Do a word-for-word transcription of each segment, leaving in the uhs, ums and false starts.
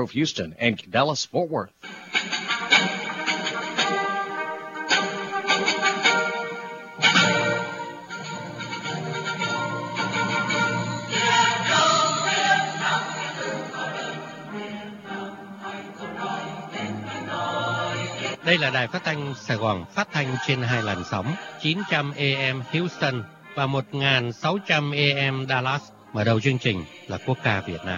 Grove, Houston, and Dallas, Fort Worth. Đây là đài phát thanh Sài Gòn, phát thanh trên hai làn sóng chín trăm A M Houston và một nghìn sáu trăm A M Dallas. Mở đầu chương trình là quốc ca Việt Nam.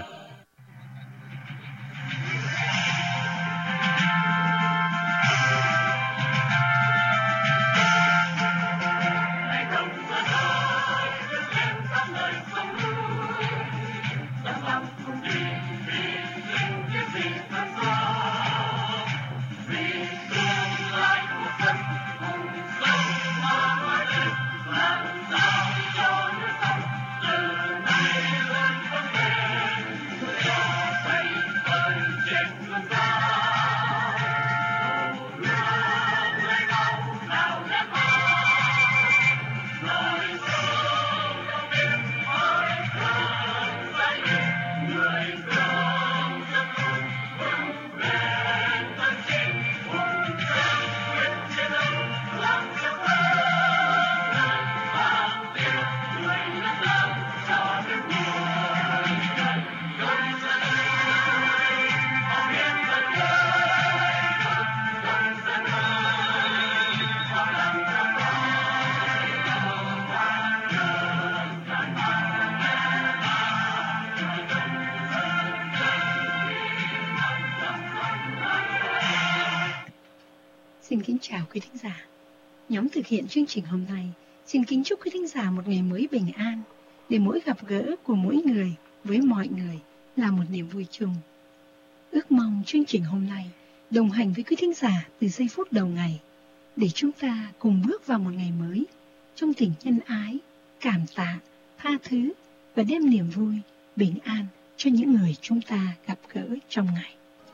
Xin kính chào quý thính giả. Nhóm thực hiện chương trình hôm nay xin kính chúc quý thính giả một ngày mới bình an, để mỗi gặp gỡ của mỗi người với mọi người là một niềm vui chung. Ước mong chương trình hôm nay đồng hành với quý thính giả từ giây phút đầu ngày, để chúng ta cùng bước vào một ngày mới trong tình nhân ái, cảm tạ, tha thứ và đem niềm vui, bình an cho những người chúng ta gặp gỡ trong ngày.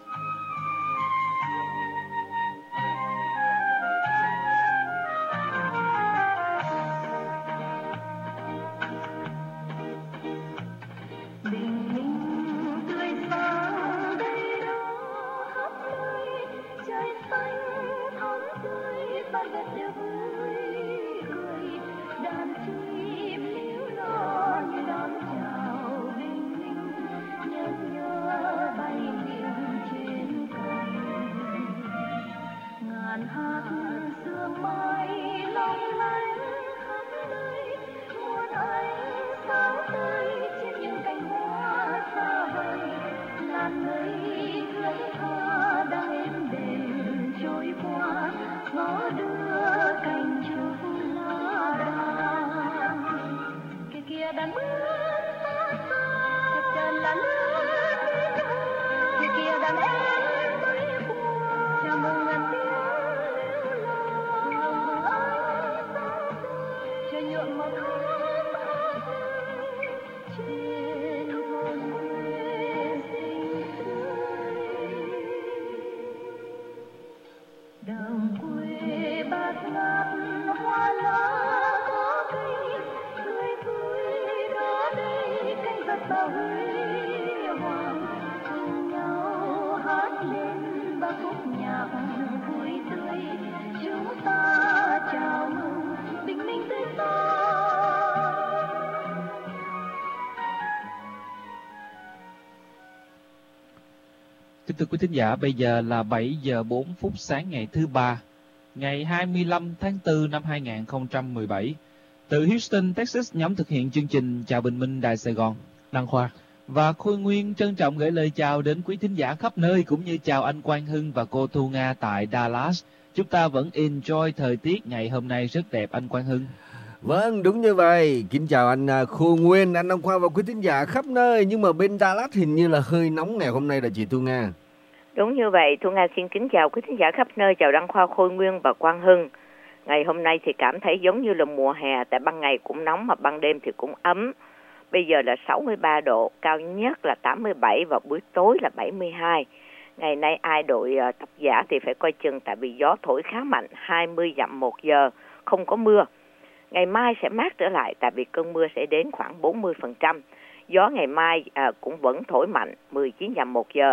Kính thưa quý thính giả, bây giờ là bảy giờ bốn phút sáng ngày thứ ba, ngày hai mươi lăm tháng tư năm hai nghìn không trăm mười bảy. Từ Houston, Texas, nhóm thực hiện chương trình Chào Bình Minh Đài Sài Gòn, Đăng Khoa và Khôi Nguyên trân trọng gửi lời chào đến quý thính giả khắp nơi, cũng như chào anh Quang Hưng và cô Thu Nga tại Dallas. Chúng ta vẫn enjoy thời tiết ngày hôm nay rất đẹp, anh Quang Hưng. Vâng, đúng như vậy. Kính chào anh Khôi Nguyên, anh Đăng Khoa và quý thính giả khắp nơi. Nhưng mà bên Dallas hình như là hơi nóng ngày hôm nay là chị Thu Nga. Đúng như vậy, Thu Nga xin kính chào quý thính giả khắp nơi, chào Đăng Khoa, Khôi Nguyên và Quang Hưng. Ngày hôm nay thì cảm thấy giống như là mùa hè, tại ban ngày cũng nóng mà ban đêm thì cũng ấm. Bây giờ là sáu mươi ba độ, cao nhất là tám mươi bảy và buổi tối là bảy mươi hai. Ngày nay ai đội uh, tập giả thì phải coi chừng, tại vì gió thổi khá mạnh, hai mươi dặm một giờ, không có mưa. Ngày mai sẽ mát trở lại, tại vì cơn mưa sẽ đến khoảng bốn mươi phần trăm. Gió ngày mai uh, cũng vẫn thổi mạnh, mười chín dặm một giờ.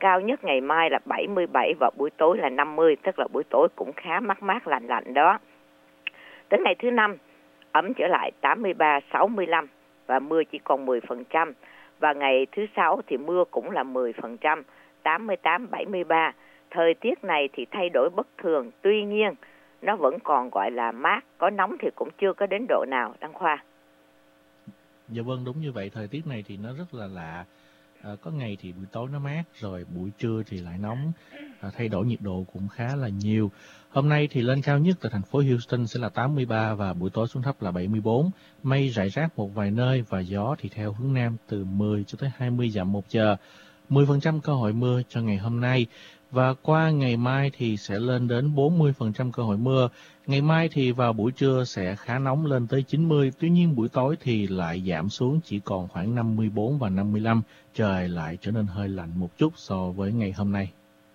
cao nhất ngày mai là bảy mươi bảy và buổi tối là năm mươi, tức là buổi tối cũng khá mát mát lạnh lạnh đó. Tới ngày thứ năm, ấm trở lại tám mươi ba, sáu mươi lăm và mưa chỉ còn mười phần trăm. Và ngày thứ sáu thì mưa cũng là mười phần trăm, tám mươi tám, bảy mươi ba. Thời tiết này thì thay đổi bất thường, tuy nhiên nó vẫn còn gọi là mát, có nóng thì cũng chưa có đến độ nào, Đăng Khoa. Dạ vâng, đúng như vậy. Thời tiết này thì nó rất là lạ. À, có ngày thì buổi tối nó mát, rồi buổi trưa thì lại nóng, à, thay đổi nhiệt độ cũng khá là nhiều. Hôm nay thì lên cao nhất tại thành phố Houston sẽ là tám mươi ba và buổi tối xuống thấp là bảy mươi bốn. Mây rải rác một vài nơi và gió thì theo hướng nam từ mười cho tới hai mươi dặm một giờ. mười phần trăm cơ hội mưa cho ngày hôm nay. Và qua ngày mai thì sẽ lên đến bốn mươi phần trăm cơ hội mưa. Ngày mai thì vào buổi trưa sẽ khá nóng lên tới chín mươi. Tuy nhiên buổi tối thì lại giảm xuống chỉ còn khoảng năm mươi bốn và năm mươi lăm. Trời lại trở nên hơi lạnh một chút so với ngày hôm nay.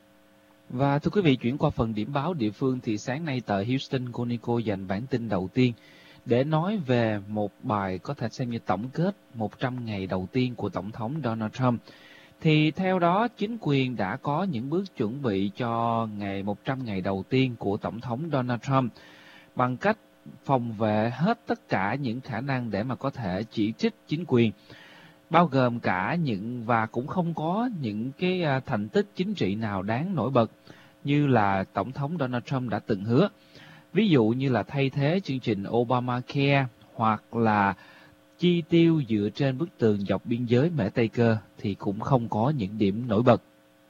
Và thưa quý vị, chuyển qua phần điểm báo địa phương thì sáng nay tờ Houston Chronicle dành bản tin đầu tiên để nói về một bài có thể xem như tổng kết một trăm ngày đầu tiên của Tổng thống Donald Trump. Thì theo đó, chính quyền đã có những bước chuẩn bị cho ngày một trăm ngày đầu tiên của Tổng thống Donald Trump bằng cách phòng vệ hết tất cả những khả năng để mà có thể chỉ trích chính quyền, bao gồm cả những và cũng không có những cái thành tích chính trị nào đáng nổi bật như là Tổng thống Donald Trump đã từng hứa. Ví dụ như là thay thế chương trình Obamacare hoặc là chi tiêu dựa trên bức tường dọc biên giới Mễ Tây Cơ thì cũng không có những điểm nổi bật.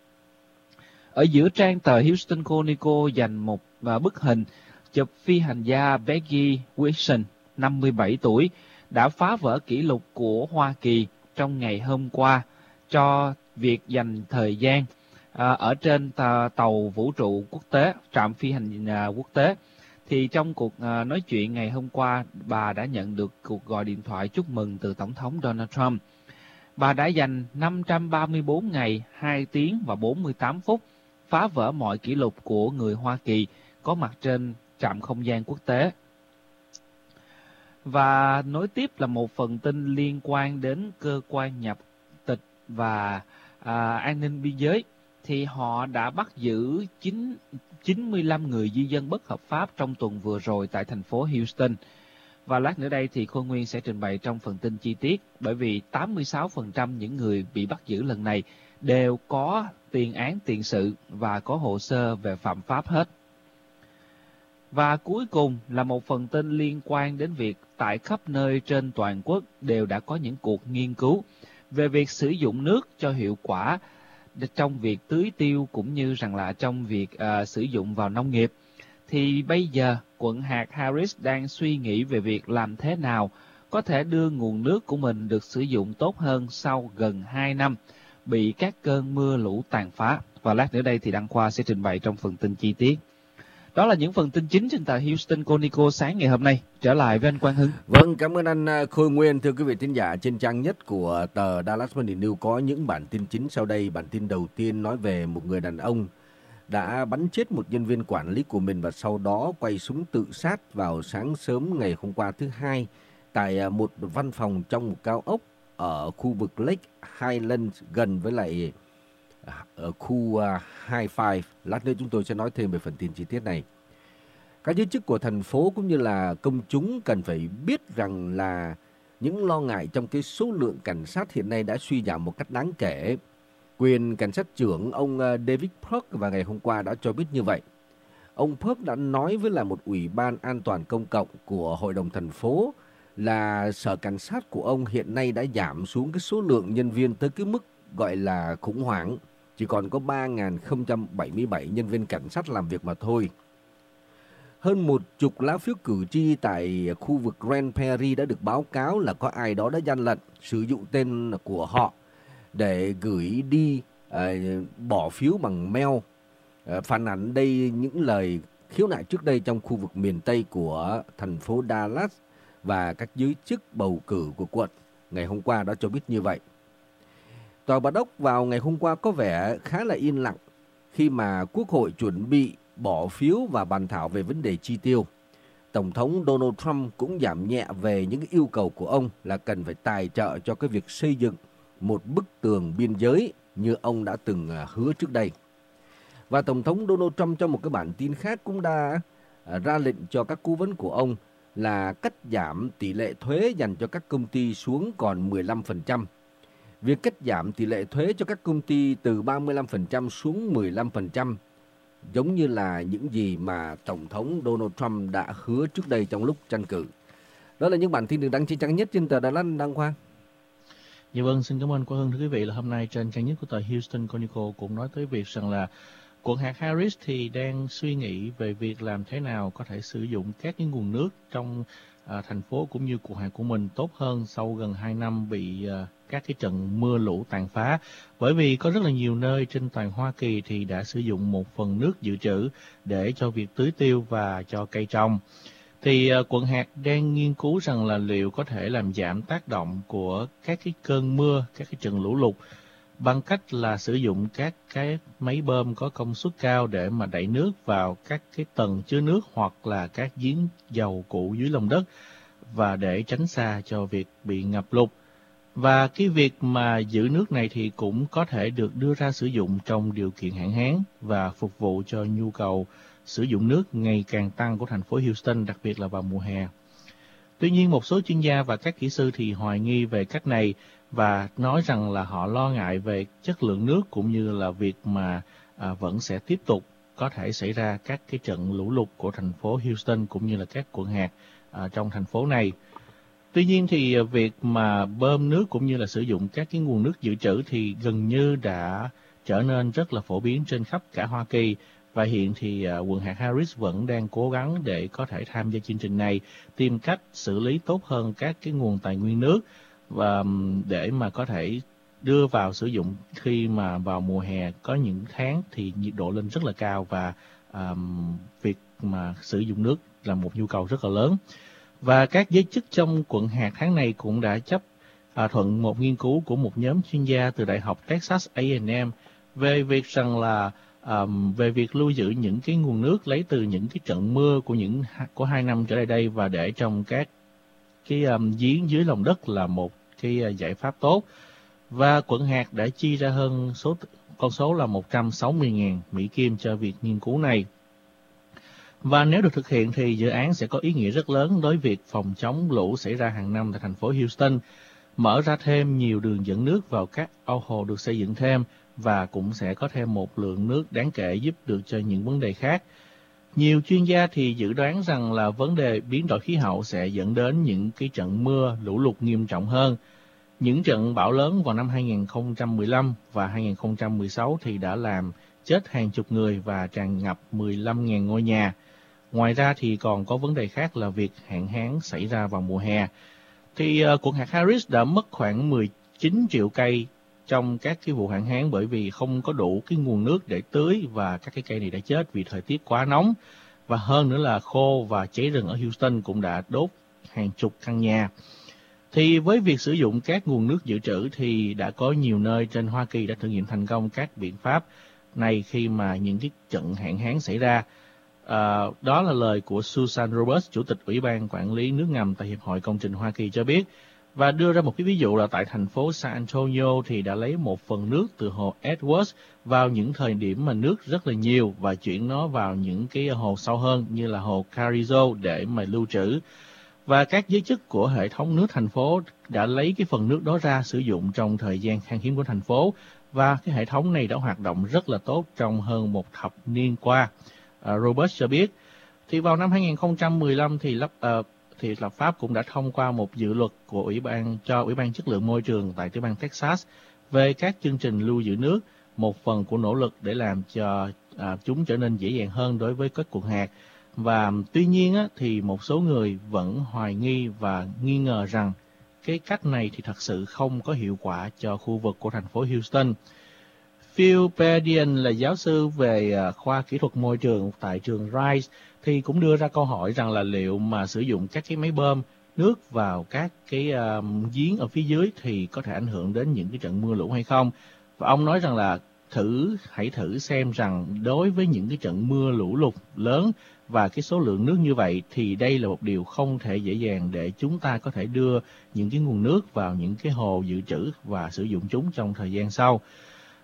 Ở giữa trang tờ Houston Chronicle dành một bức hình chụp phi hành gia Peggy Wilson, năm mươi bảy tuổi, đã phá vỡ kỷ lục của Hoa Kỳ trong ngày hôm qua cho việc dành thời gian à, ở trên tàu vũ trụ quốc tế, trạm phi hành à, quốc tế. Thì trong cuộc à, nói chuyện ngày hôm qua, bà đã nhận được cuộc gọi điện thoại chúc mừng từ Tổng thống Donald Trump. Bà đã dành năm trăm ba mươi bốn ngày, hai tiếng và bốn mươi tám phút, phá vỡ mọi kỷ lục của người Hoa Kỳ có mặt trên trạm không gian quốc tế. Và nối tiếp là một phần tin liên quan đến cơ quan nhập tịch và à, an ninh biên giới. Thì họ đã bắt giữ chín mươi lăm người di dân bất hợp pháp trong tuần vừa rồi tại thành phố Houston. Và lát nữa đây thì Khôi Nguyên sẽ trình bày trong phần tin chi tiết, bởi vì tám mươi sáu phần trăm những người bị bắt giữ lần này đều có tiền án tiền sự và có hồ sơ về phạm pháp hết. Và cuối cùng là một phần tin liên quan đến việc tại khắp nơi trên toàn quốc đều đã có những cuộc nghiên cứu về việc sử dụng nước cho hiệu quả trong việc tưới tiêu cũng như rằng là trong việc uh, sử dụng vào nông nghiệp. Thì bây giờ quận hạt Harris đang suy nghĩ về việc làm thế nào có thể đưa nguồn nước của mình được sử dụng tốt hơn sau gần hai năm bị các cơn mưa lũ tàn phá. Và lát nữa đây thì Đăng Khoa sẽ trình bày trong phần tin chi tiết. Đó là những phần tin chính trên tờ Houston Chronicle sáng ngày hôm nay. Trở lại với anh Quang Hưng. Vâng, cảm ơn anh Khôi Nguyên. Thưa quý vị thính giả, trên trang nhất của tờ Dallas Morning News có những bản tin chính sau đây. Bản tin đầu tiên nói về một người đàn ông đã bắn chết một nhân viên quản lý của mình và sau đó quay súng tự sát vào sáng sớm ngày hôm qua thứ hai tại một văn phòng trong một cao ốc ở khu vực Lake Highlands gần với lại ở khu uh, High Five. Lát nữa chúng tôi sẽ nói thêm về phần tin chi tiết này. Các giới chức của thành phố cũng như là công chúng cần phải biết rằng là những lo ngại trong cái số lượng cảnh sát hiện nay đã suy giảm một cách đáng kể. Quyền cảnh sát trưởng ông David Perk vào ngày hôm qua đã cho biết như vậy. Ông Perk đã nói với là một ủy ban an toàn công cộng của hội đồng thành phố là sở cảnh sát của ông hiện nay đã giảm xuống cái số lượng nhân viên tới cái mức gọi là khủng hoảng. Chỉ còn có ba nghìn không trăm bảy mươi bảy nhân viên cảnh sát làm việc mà thôi. Hơn một chục lá phiếu cử tri tại khu vực Grand Prairie đã được báo cáo là có ai đó đã gian lận sử dụng tên của họ để gửi đi uh, bỏ phiếu bằng mail. Uh, phản ánh đây những lời khiếu nại trước đây trong khu vực miền Tây của thành phố Dallas và các giới chức bầu cử của quận ngày hôm qua đã cho biết như vậy. Tòa Bạch Ốc vào ngày hôm qua có vẻ khá là yên lặng khi mà Quốc hội chuẩn bị bỏ phiếu và bàn thảo về vấn đề chi tiêu. Tổng thống Donald Trump cũng giảm nhẹ về những yêu cầu của ông là cần phải tài trợ cho cái việc xây dựng một bức tường biên giới như ông đã từng hứa trước đây. Và Tổng thống Donald Trump trong một cái bản tin khác cũng đã ra lệnh cho các cố vấn của ông là cắt giảm tỷ lệ thuế dành cho các công ty xuống còn mười lăm phần trăm. Việc cắt giảm tỷ lệ thuế cho các công ty từ ba mươi lăm phần trăm xuống mười lăm phần trăm giống như là những gì mà Tổng thống Donald Trump đã hứa trước đây trong lúc tranh cử. Đó là những bản tin được đăng trên trang nhất trên tờ Đà Lạt Đăng Khoa. Dạ vâng, xin cảm ơn Quang Hưng. Thưa quý vị, là hôm nay trên trang nhất của tờ Houston Chronicle cũng nói tới việc rằng là quận hạt Harris thì đang suy nghĩ về việc làm thế nào có thể sử dụng các cái nguồn nước trong à, thành phố cũng như quận hạt của mình tốt hơn sau gần hai năm bị à, các cái trận mưa lũ tàn phá. Bởi vì có rất là nhiều nơi trên toàn Hoa Kỳ thì đã sử dụng một phần nước dự trữ để cho việc tưới tiêu và cho cây trồng. Thì uh, quận hạt đang nghiên cứu rằng là liệu có thể làm giảm tác động của các cái cơn mưa, các cái trận lũ lụt bằng cách là sử dụng các cái máy bơm có công suất cao để mà đẩy nước vào các cái tầng chứa nước hoặc là các giếng dầu cũ dưới lòng đất và để tránh xa cho việc bị ngập lụt. Và cái việc mà giữ nước này thì cũng có thể được đưa ra sử dụng trong điều kiện hạn hán và phục vụ cho nhu cầu sử dụng nước ngày càng tăng của thành phố Houston, đặc biệt là vào mùa hè. Tuy nhiên, một số chuyên gia và các kỹ sư thì hoài nghi về cách này và nói rằng là họ lo ngại về chất lượng nước cũng như là việc mà à, vẫn sẽ tiếp tục có thể xảy ra các cái trận lũ lụt của thành phố Houston cũng như là các quận hạt à, trong thành phố này. Tuy nhiên thì việc mà bơm nước cũng như là sử dụng các cái nguồn nước dự trữ thì gần như đã trở nên rất là phổ biến trên khắp cả Hoa Kỳ. Và hiện thì uh, quận hạt Harris vẫn đang cố gắng để có thể tham gia chương trình này, tìm cách xử lý tốt hơn các cái nguồn tài nguyên nước và um, để mà có thể đưa vào sử dụng khi mà vào mùa hè có những tháng thì nhiệt độ lên rất là cao và um, việc mà sử dụng nước là một nhu cầu rất là lớn. Và các giới chức trong quận hạt tháng này cũng đã chấp uh, thuận một nghiên cứu của một nhóm chuyên gia từ Đại học Texas A and M về việc rằng là Um, về việc lưu giữ những cái nguồn nước lấy từ những cái trận mưa của những của hai năm trở lại đây và để trong các cái um, giếng dưới lòng đất là một cái uh, giải pháp tốt. Và quận hạt đã chi ra hơn số con số là một trăm sáu mươi nghìn Mỹ Kim cho việc nghiên cứu này. Và nếu được thực hiện thì dự án sẽ có ý nghĩa rất lớn đối với việc phòng chống lũ xảy ra hàng năm tại thành phố Houston, mở ra thêm nhiều đường dẫn nước vào các ao hồ được xây dựng thêm và cũng sẽ có thêm một lượng nước đáng kể giúp được cho những vấn đề khác. Nhiều chuyên gia thì dự đoán rằng là vấn đề biến đổi khí hậu sẽ dẫn đến những cái trận mưa lũ lụt nghiêm trọng hơn. Những trận bão lớn vào năm hai nghìn không trăm mười lăm và hai nghìn không trăm mười sáu thì đã làm chết hàng chục người và tràn ngập mười lăm nghìn ngôi nhà. Ngoài ra thì còn có vấn đề khác là việc hạn hán xảy ra vào mùa hè. Thì uh, quận hạt Harris đã mất khoảng mười chín triệu cây trong các cái vụ hạn hán bởi vì không có đủ cái nguồn nước để tưới và các cái cây này đã chết vì thời tiết quá nóng. Và hơn nữa là khô và cháy rừng ở Houston cũng đã đốt hàng chục căn nhà. Thì với việc sử dụng các nguồn nước dự trữ thì đã có nhiều nơi trên Hoa Kỳ đã thử nghiệm thành công các biện pháp này khi mà những cái trận hạn hán xảy ra. À, đó là lời của Susan Roberts, Chủ tịch Ủy ban Quản lý nước ngầm tại Hiệp hội Công trình Hoa Kỳ cho biết. Và đưa ra một cái ví dụ là tại thành phố San Antonio thì đã lấy một phần nước từ hồ Edwards vào những thời điểm mà nước rất là nhiều và chuyển nó vào những cái hồ sâu hơn như là hồ Carrizo để mà lưu trữ. Và các giới chức của hệ thống nước thành phố đã lấy cái phần nước đó ra sử dụng trong thời gian khan hiếm của thành phố và cái hệ thống này đã hoạt động rất là tốt trong hơn một thập niên qua. Uh, Robert cho biết thì vào năm hai nghìn không trăm mười lăm thì lắp uh, thì lập pháp cũng đã thông qua một dự luật của ủy ban cho ủy ban chất lượng môi trường tại tiểu bang Texas về các chương trình lưu giữ nước, một phần của nỗ lực để làm cho à, chúng trở nên dễ dàng hơn đối với các quận hạt. Và tuy nhiên á, thì một số người vẫn hoài nghi và nghi ngờ rằng cái cách này thì thật sự không có hiệu quả cho khu vực của thành phố Houston. Phil Padian là giáo sư về khoa kỹ thuật môi trường tại trường Rice thì cũng đưa ra câu hỏi rằng là liệu mà sử dụng các cái máy bơm nước vào các cái uh, giếng ở phía dưới thì có thể ảnh hưởng đến những cái trận mưa lũ hay không. Và ông nói rằng là thử hãy thử xem rằng đối với những cái trận mưa lũ lụt lớn và cái số lượng nước như vậy thì đây là một điều không thể dễ dàng để chúng ta có thể đưa những cái nguồn nước vào những cái hồ dự trữ và sử dụng chúng trong thời gian sau.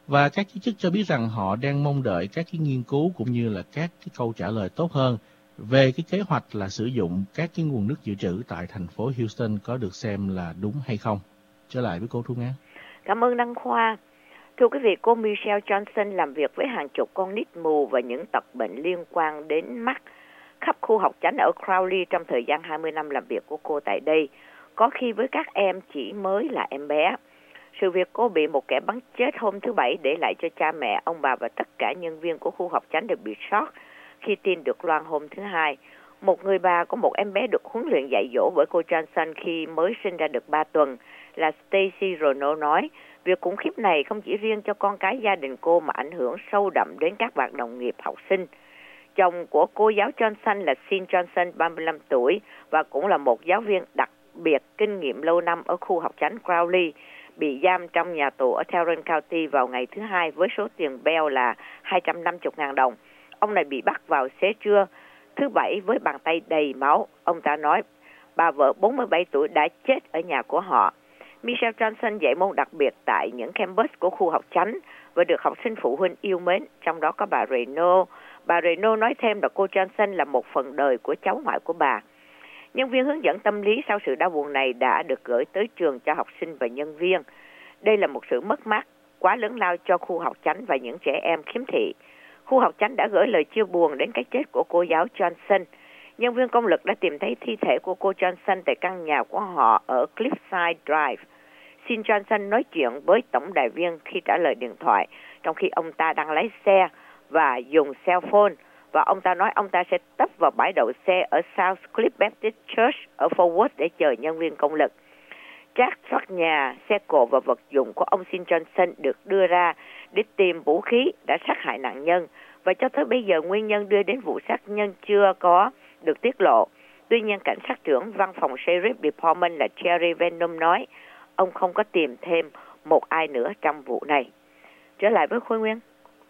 Và các giới chức cho biết rằng họ đang mong đợi các cái nghiên cứu cũng như là các cái câu trả lời tốt hơn về cái kế hoạch là sử dụng các cái nguồn nước dự trữ tại thành phố Houston có được xem là đúng hay không. Trở lại với cô Thu Nga. Cảm ơn Đăng Khoa. Thưa quý vị, cô Michelle Johnson làm việc với hàng chục con nít mù và những tật bệnh liên quan đến mắt khắp khu học chánh ở Crowley trong thời gian hai mươi năm làm việc của cô tại đây. Có khi với các em chỉ mới là em bé. Sự việc cô bị một kẻ bắn chết hôm thứ Bảy để lại cho cha mẹ, ông bà và tất cả nhân viên của khu học chánh đều bị sốc khi tin được loan hôm thứ Hai. Một người bà có một em bé được huấn luyện dạy dỗ bởi cô Johnson khi mới sinh ra được ba tuần là Stacy Rono nói, việc khủng khiếp này không chỉ riêng cho con cái gia đình cô mà ảnh hưởng sâu đậm đến các bạn đồng nghiệp học sinh. Chồng của cô giáo Johnson là Sean Johnson, ba mươi lăm tuổi, và cũng là một giáo viên đặc biệt kinh nghiệm lâu năm ở khu học chánh Crowley, bị giam trong nhà tù ở Tarrant County vào ngày thứ Hai với số tiền bail là hai trăm năm mươi nghìn đồng. Ông này bị bắt vào xế trưa thứ Bảy với bàn tay đầy máu. Ông ta nói bà vợ bốn mươi bảy tuổi đã chết ở nhà của họ. Michelle Johnson dạy môn đặc biệt tại những campus của khu học chánh và được học sinh phụ huynh yêu mến, trong đó có bà Reno. Bà Reno nói thêm là cô Johnson là một phần đời của cháu ngoại của bà. Nhân viên hướng dẫn tâm lý sau sự đau buồn này đã được gửi tới trường cho học sinh và nhân viên. Đây là một sự mất mát quá lớn lao cho khu học chánh và những trẻ em khiếm thị. Khu học chánh đã gửi lời chia buồn đến cái chết của cô giáo Johnson. Nhân viên công lực đã tìm thấy thi thể của cô Johnson tại căn nhà của họ ở Cliffside Drive. Sean Johnson nói chuyện với tổng đài viên khi trả lời điện thoại, trong khi ông ta đang lái xe và dùng cell phone. Và ông ta nói ông ta sẽ tấp vào bãi đậu xe ở South Cliff Baptist Church ở Fort Worth để chờ nhân viên công lực. Trác thoát nhà, xe cộ và vật dụng của ông Sean Johnson được đưa ra để tìm vũ khí đã sát hại nạn nhân. Và cho tới bây giờ, nguyên nhân đưa đến vụ sát nhân chưa có được tiết lộ. Tuy nhiên, cảnh sát trưởng văn phòng Sheriff Department là Jerry Venom nói ông không có tìm thêm một ai nữa trong vụ này. Trở lại với Khôi Nguyên.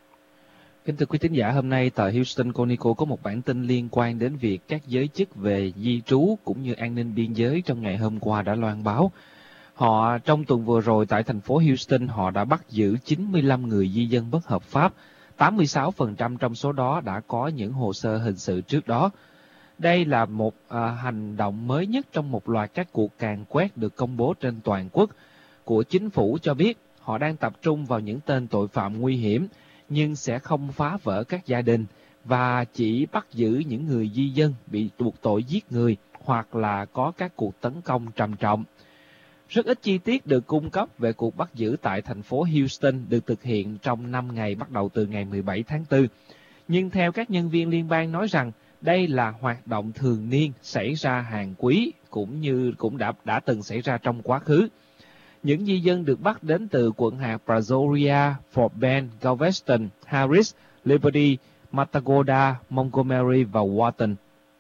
Kính thưa quý thính giả, hôm nay tờ Houston Chronicle có một bản tin liên quan đến việc các giới chức về di trú cũng như an ninh biên giới trong ngày hôm qua đã loan báo. Họ trong tuần vừa rồi tại thành phố Houston, họ đã bắt giữ chín mươi lăm người di dân bất hợp pháp. tám mươi sáu phần trăm trong số đó đã có những hồ sơ hình sự trước đó. Đây là một à, hành động mới nhất trong một loạt các cuộc càn quét được công bố trên toàn quốc của chính phủ cho biết họ đang tập trung vào những tên tội phạm nguy hiểm nhưng sẽ không phá vỡ các gia đình và chỉ bắt giữ những người di dân bị buộc tội giết người hoặc là có các cuộc tấn công trầm trọng. Rất ít chi tiết được cung cấp về cuộc bắt giữ tại thành phố Houston được thực hiện trong năm ngày bắt đầu từ ngày mười bảy tháng tư. Nhưng theo các nhân viên liên bang nói rằng đây là hoạt động thường niên xảy ra hàng quý cũng như cũng đã, đã từng xảy ra trong quá khứ. Những di dân được bắt đến từ quận hạt Brazoria, Fort Bend, Galveston, Harris, Liberty, Matagorda, Montgomery và Wharton.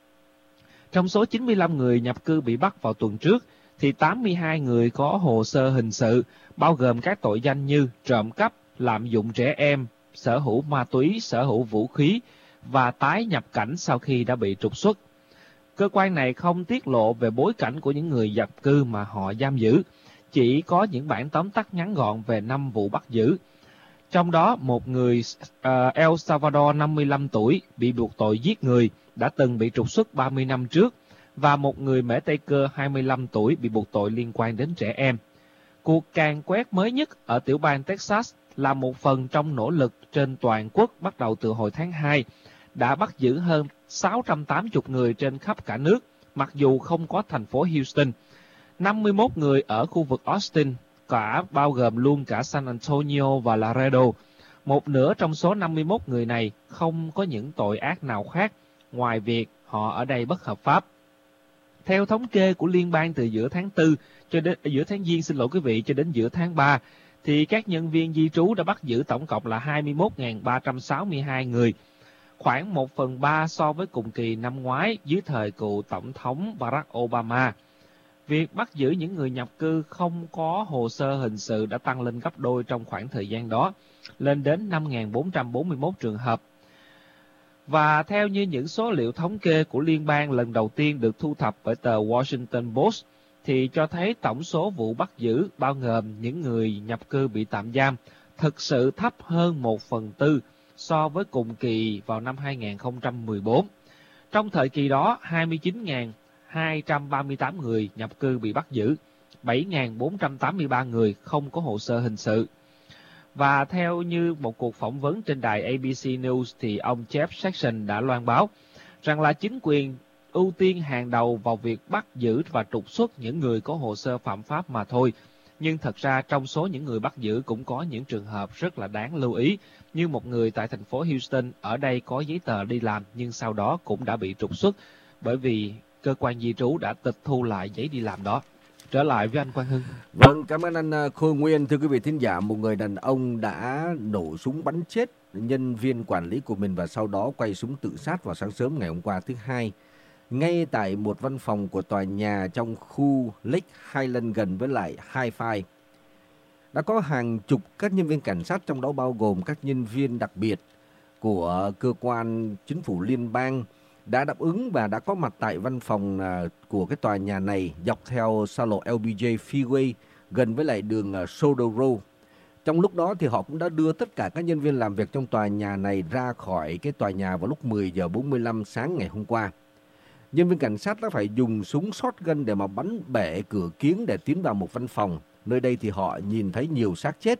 Trong số chín mươi lăm người nhập cư bị bắt vào tuần trước, thì tám mươi hai người có hồ sơ hình sự, bao gồm các tội danh như trộm cắp, lạm dụng trẻ em, sở hữu ma túy, sở hữu vũ khí và tái nhập cảnh sau khi đã bị trục xuất. Cơ quan này không tiết lộ về bối cảnh của những người nhập cư mà họ giam giữ, chỉ có những bản tóm tắt ngắn gọn về năm vụ bắt giữ. Trong đó, một người uh, El Salvador năm mươi lăm tuổi bị buộc tội giết người, đã từng bị trục xuất ba mươi năm trước, và một người Mễ Tây Cơ hai mươi lăm tuổi bị buộc tội liên quan đến trẻ em. Cuộc càn quét mới nhất ở tiểu bang Texas là một phần trong nỗ lực trên toàn quốc bắt đầu từ hồi tháng hai, đã bắt giữ hơn sáu trăm tám mươi người trên khắp cả nước, mặc dù không có thành phố Houston. năm mươi mốt người ở khu vực Austin, cả bao gồm luôn cả San Antonio và Laredo. Một nửa trong số năm mươi mốt người này không có những tội ác nào khác ngoài việc họ ở đây bất hợp pháp. Theo thống kê của liên bang từ giữa tháng tư cho đến giữa tháng Giêng xin lỗi quý vị cho đến giữa tháng ba, thì các nhân viên di trú đã bắt giữ tổng cộng là hai mươi mốt nghìn ba trăm sáu mươi hai người, khoảng một phần ba so với cùng kỳ năm ngoái dưới thời cựu tổng thống Barack Obama. Việc bắt giữ những người nhập cư không có hồ sơ hình sự đã tăng lên gấp đôi trong khoảng thời gian đó, lên đến năm nghìn bốn trăm bốn mươi mốt trường hợp. Và theo như những số liệu thống kê của liên bang lần đầu tiên được thu thập bởi tờ Washington Post, thì cho thấy tổng số vụ bắt giữ bao gồm những người nhập cư bị tạm giam, thực sự thấp hơn một phần tư so với cùng kỳ vào năm hai nghìn không trăm mười bốn. Trong thời kỳ đó, hai mươi chín nghìn hai trăm ba mươi tám người nhập cư bị bắt giữ, bảy nghìn bốn trăm tám mươi ba người không có hồ sơ hình sự. Và theo như một cuộc phỏng vấn trên đài A B C News thì ông Jeff Sessions đã loan báo rằng là chính quyền ưu tiên hàng đầu vào việc bắt giữ và trục xuất những người có hồ sơ phạm pháp mà thôi. Nhưng thật ra trong số những người bắt giữ cũng có những trường hợp rất là đáng lưu ý, như một người tại thành phố Houston ở đây có giấy tờ đi làm nhưng sau đó cũng đã bị trục xuất bởi vì cơ quan di trú đã tịch thu lại giấy đi làm đó. Trở lại với anh Quang Hưng. Vâng, cảm ơn anh Khôi Nguyên. Thưa quý vị thính giả, một người đàn ông đã nổ súng bắn chết nhân viên quản lý của mình và sau đó quay súng tự sát vào sáng sớm ngày hôm qua thứ Hai, ngay tại một văn phòng của tòa nhà trong khu Lake Highland gần với lại Hi-Fi. Đã có hàng chục các nhân viên cảnh sát, trong đó bao gồm các nhân viên đặc biệt của cơ quan chính phủ liên bang, đã đáp ứng và đã có mặt tại văn phòng của cái tòa nhà này dọc theo xa lộ L B J Freeway gần với lại đường Soder Road. Trong lúc đó thì họ cũng đã đưa tất cả các nhân viên làm việc trong tòa nhà này ra khỏi cái tòa nhà vào lúc mười giờ bốn mươi lăm sáng ngày hôm qua. Nhân viên cảnh sát đã phải dùng súng shotgun để mà bắn bể cửa kiếng để tiến vào một văn phòng. Nơi đây thì họ nhìn thấy nhiều xác chết.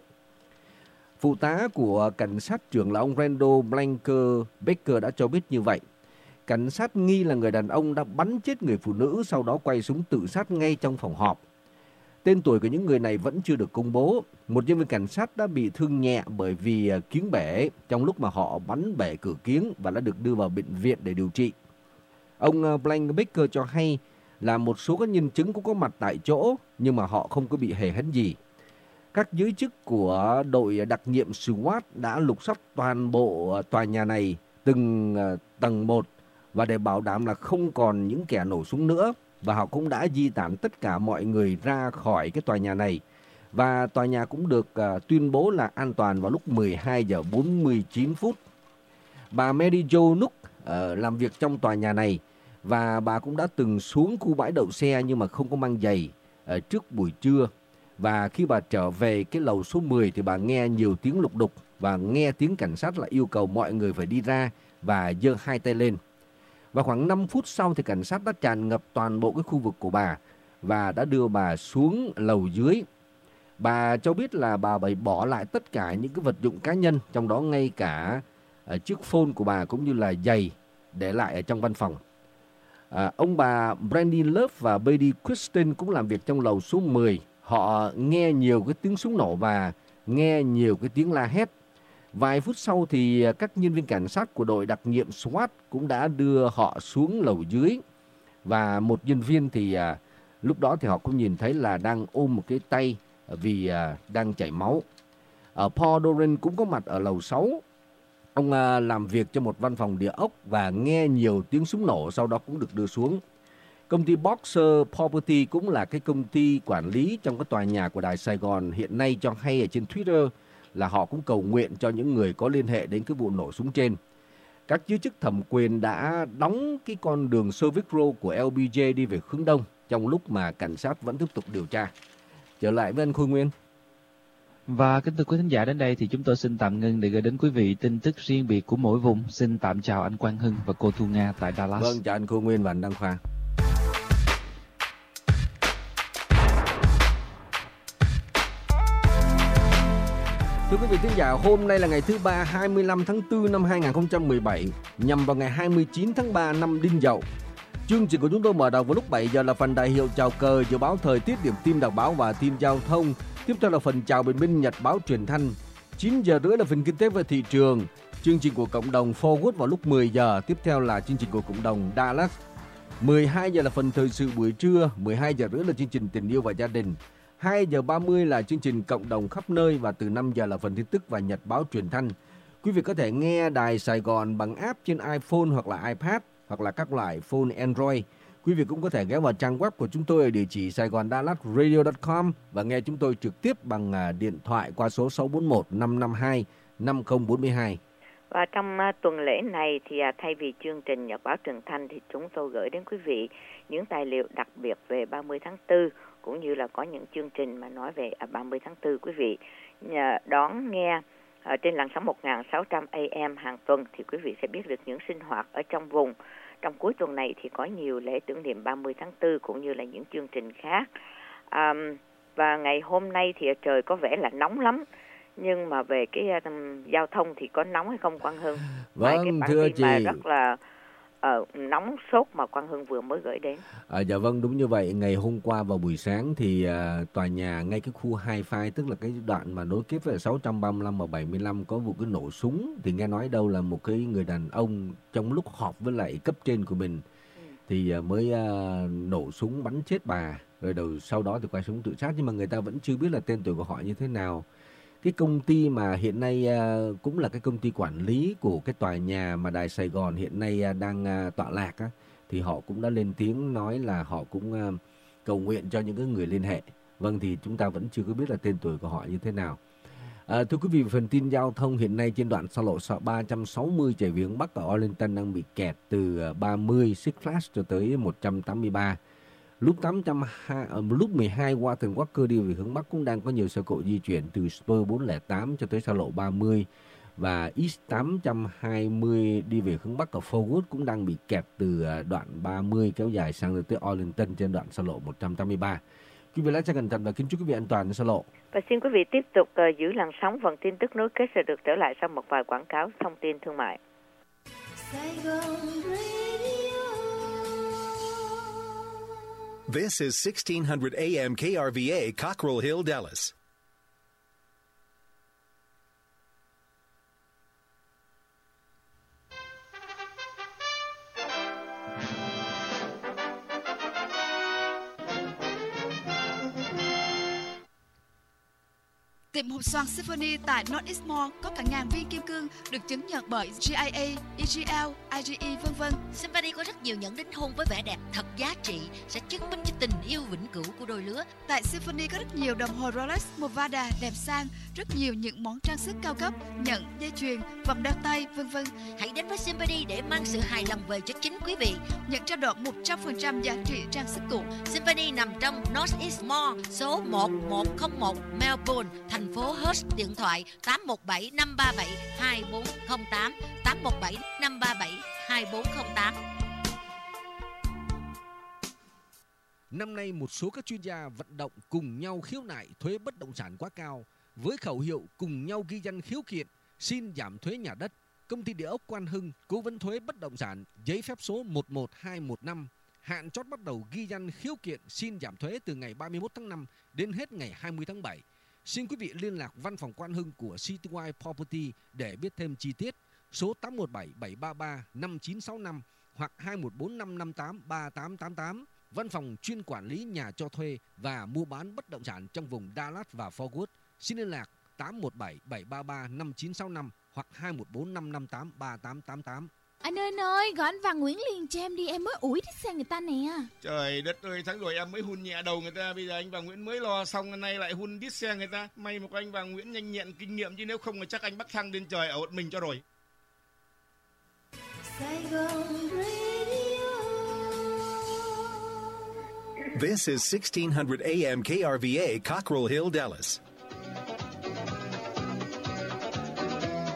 Phụ tá của cảnh sát trưởng là ông Randall Blanker Baker đã cho biết như vậy. Cảnh sát nghi là người đàn ông đã bắn chết người phụ nữ, sau đó quay súng tự sát ngay trong phòng họp. Tên tuổi của những người này vẫn chưa được công bố. Một nhân viên cảnh sát đã bị thương nhẹ bởi vì kiếng bể trong lúc mà họ bắn bể cửa kiếng và đã được đưa vào bệnh viện để điều trị. Ông Blank Baker cho hay là một số các nhân chứng cũng có mặt tại chỗ nhưng mà họ không có bị hề hấn gì. Các giới chức của đội đặc nhiệm SWAT đã lục soát toàn bộ tòa nhà này từng tầng một và để bảo đảm là không còn những kẻ nổ súng nữa, và họ cũng đã di tản tất cả mọi người ra khỏi cái tòa nhà này. Và tòa nhà cũng được uh, tuyên bố là an toàn vào lúc mười hai giờ bốn mươi chín phút. Bà Mary Jo Nook uh, làm việc trong tòa nhà này và bà cũng đã từng xuống khu bãi đậu xe nhưng mà không có mang giày uh, trước buổi trưa. Và khi bà trở về cái lầu số mười thì bà nghe nhiều tiếng lục đục và nghe tiếng cảnh sát là yêu cầu mọi người phải đi ra và giơ hai tay lên. Và khoảng năm phút sau thì cảnh sát đã tràn ngập toàn bộ cái khu vực của bà và đã đưa bà xuống lầu dưới. Bà cho biết là bà phải bỏ lại tất cả những cái vật dụng cá nhân, trong đó ngay cả uh, chiếc phone của bà cũng như là giày để lại ở trong văn phòng. Uh, ông bà Brandy Love và Brady Kristen cũng làm việc trong lầu số mười. Họ nghe nhiều cái tiếng súng nổ và nghe nhiều cái tiếng la hét. Vài phút sau thì các nhân viên cảnh sát của đội đặc nhiệm SWAT cũng đã đưa họ xuống lầu dưới. Và một nhân viên thì à, lúc đó thì họ cũng nhìn thấy là đang ôm một cái tay vì à, đang chảy máu. Ở Paul Doran cũng có mặt ở lầu sáu. Ông à, làm việc cho một văn phòng địa ốc và nghe nhiều tiếng súng nổ, sau đó cũng được đưa xuống. Công ty Boxer Property cũng là cái công ty quản lý trong cái tòa nhà của Đài Sài Gòn hiện nay cho hay ở trên Twitter là họ cũng cầu nguyện cho những người có liên hệ đến cái vụ nổ súng trên. Các giới chức thẩm quyền đã đóng cái con đường Soviet Road của L B J đi về hướng đông trong lúc mà cảnh sát vẫn tiếp tục điều tra. Trở lại với anh Khôi Nguyên. Và kính thưa quý thính giả, đến đây thì chúng tôi xin tạm ngưng để gửi đến quý vị tin tức riêng biệt của mỗi vùng. Xin tạm chào anh Quang Hưng và cô Thu Nga tại Dallas. Vâng, chào anh Khôi Nguyên và anh Đăng Khoa. Thưa quý vị thính giả, hôm nay là ngày thứ ba, hai mươi lăm tháng tư năm hai nghìn không trăm mười bảy, nhằm vào ngày hai mươi chín tháng ba năm Đinh Dậu. Chương trình của chúng tôi mở đầu vào lúc bảy giờ là phần đại hiệu chào cờ, dự báo thời tiết, điểm tin đọc báo và tin giao thông. Tiếp theo là phần chào bình minh, nhật báo truyền thanh. chín giờ rưỡi là phần kinh tế và thị trường. Chương trình của cộng đồng Forward vào lúc mười giờ. Tiếp theo là chương trình của cộng đồng Dallas. mười hai giờ là phần thời sự buổi trưa. mười hai giờ rưỡi là chương trình tình yêu và gia đình. hai giờ ba mươi là chương trình cộng đồng khắp nơi và từ năm giờ là phần tin tức và nhật báo truyền thanh. Quý vị có thể nghe Đài Sài Gòn bằng app trên iPhone hoặc là iPad hoặc là các loại phone Android. Quý vị cũng có thể ghé vào trang web của chúng tôi ở địa chỉ saigon dallas radio chấm com và nghe chúng tôi trực tiếp bằng điện thoại qua số sáu bốn một năm năm hai năm không bốn hai. Và trong uh, tuần lễ này thì uh, thay vì chương trình nhật báo truyền thanh thì chúng tôi gửi đến quý vị những tài liệu đặc biệt về ba mươi tháng tư cũng như là có những chương trình mà nói về uh, ba mươi tháng tư quý vị. đón nghe ở trên làn sóng một nghìn sáu trăm A M hàng tuần, thì quý vị sẽ biết được những sinh hoạt ở trong vùng. Trong cuối tuần này thì có nhiều lễ tưởng niệm ba mươi tháng tư cũng như là những chương trình khác. À, và ngày hôm nay thì trời có vẻ là nóng lắm, nhưng mà về cái um, giao thông thì có nóng hay không Quang Hưng? Vâng, cái bản thưa tin chị. mà rất là uh, nóng sốt mà Quang Hưng vừa mới gửi đến. À, dạ vâng, đúng như vậy. Ngày hôm qua vào buổi sáng thì uh, tòa nhà ngay cái khu Hi-Fi, tức là cái đoạn mà nối tiếp với sáu trăm ba mươi lăm và bảy mươi lăm, có vụ cái nổ súng. Thì nghe nói đâu là một cái người đàn ông trong lúc họp với lại cấp trên của mình ừ. thì uh, mới uh, nổ súng bắn chết bà. Rồi đầu sau đó thì quay súng tự sát, nhưng mà người ta vẫn chưa biết là tên tuổi của họ như thế nào. Cái công ty mà hiện nay uh, cũng là cái công ty quản lý của cái tòa nhà mà Đài Sài Gòn hiện nay uh, đang uh, tọa lạc á, thì họ cũng đã lên tiếng nói là họ cũng uh, cầu nguyện cho những cái người liên hệ. Vâng, thì chúng ta vẫn chưa có biết là tên tuổi của họ như thế nào. À, thưa quý vị, phần tin giao thông hiện nay trên đoạn xa lộ ba trăm sáu mươi chạy về hướng Bắc ở Arlington đang bị kẹt từ ba mươi Six Flags cho tới một trăm tám mươi ba. Lúc tám trăm hai, lúc mười hai Walton Walker đi về hướng Bắc cũng đang có nhiều xe cộ di chuyển từ Spur bốn không tám cho tới xa lộ ba mươi, và East tám trăm hai mươi đi về hướng Bắc ở Forwood cũng đang bị kẹt từ đoạn ba mươi kéo dài sang tới Arlington trên đoạn xa lộ một trăm tám mươi ba. Quý vị lái xe cẩn thận và kính chúc quý vị an toàn trên xa lộ. Và xin quý vị tiếp tục uh, giữ làn sóng, phần tin tức nối kết sẽ được trở lại sau một vài quảng cáo thông tin thương mại. This is sixteen hundred A M K R V A, Cockrell Hill, Dallas. Tiệm hộp xoàn Symphony tại Northeast Mall có cả ngàn viên kim cương được chứng nhận bởi G I A, E G L, I G E vân vân. Symphony có rất nhiều nhẫn đính hôn với vẻ đẹp thật giá trị, sẽ chứng minh cho tình yêu vĩnh cửu của đôi lứa. Tại Symphony có rất nhiều đồng hồ Rolex, Movada đẹp sang, rất nhiều những món trang sức cao cấp, nhẫn, dây chuyền, vòng đeo tay vân vân. Hãy đến với Symphony để mang sự hài lòng về cho chính quý vị. Nhận trao đổi một trăm phần trăm giá trị trang sức cũ. Symphony nằm trong Northeast Mall, số một một không một Melbourne, thành phố Hurst. Điện thoại tám một bảy năm ba bảy hai bốn không tám, tám một bảy năm ba bảy hai bốn không tám. Năm nay một số các chuyên gia vận động cùng nhau khiếu nại thuế bất động sản quá cao với khẩu hiệu cùng nhau ghi danh khiếu kiện xin giảm thuế nhà đất. Công ty địa ốc Quan Hưng, cố vấn thuế bất động sản, giấy phép số một một hai một năm, hạn chót bắt đầu ghi danh khiếu kiện xin giảm thuế từ ngày ba mươi mốt tháng năm đến hết ngày hai mươi tháng bảy. Xin quý vị liên lạc văn phòng Quan Hưng của Citywide Property để biết thêm chi tiết, số tám một bảy bảy ba ba năm chín sáu năm hoặc hai một bốn năm năm tám ba tám tám tám. Văn phòng chuyên quản lý nhà cho thuê và mua bán bất động sản trong vùng Dallas và Fort Worth. Xin liên lạc tám một bảy bảy ba ba năm chín sáu năm hoặc hai một bốn năm năm tám ba tám tám tám. Anh ơi ơi, gọi anh Văn Nguyễn liền cho em đi, em mới ủi thích xe người ta nè. Trời đất ơi, tháng rồi em mới hun nhẹ đầu người ta, bây giờ anh Văn Nguyễn mới lo xong, hôm nay lại hun đít xe người ta. May một anh Văn Nguyễn nhanh nhẹn kinh nghiệm, chứ nếu không thì chắc anh bắt thăng lên trời ở một mình cho rồi. This is sixteen hundred A M K R V A, Cockrell Hill, Dallas.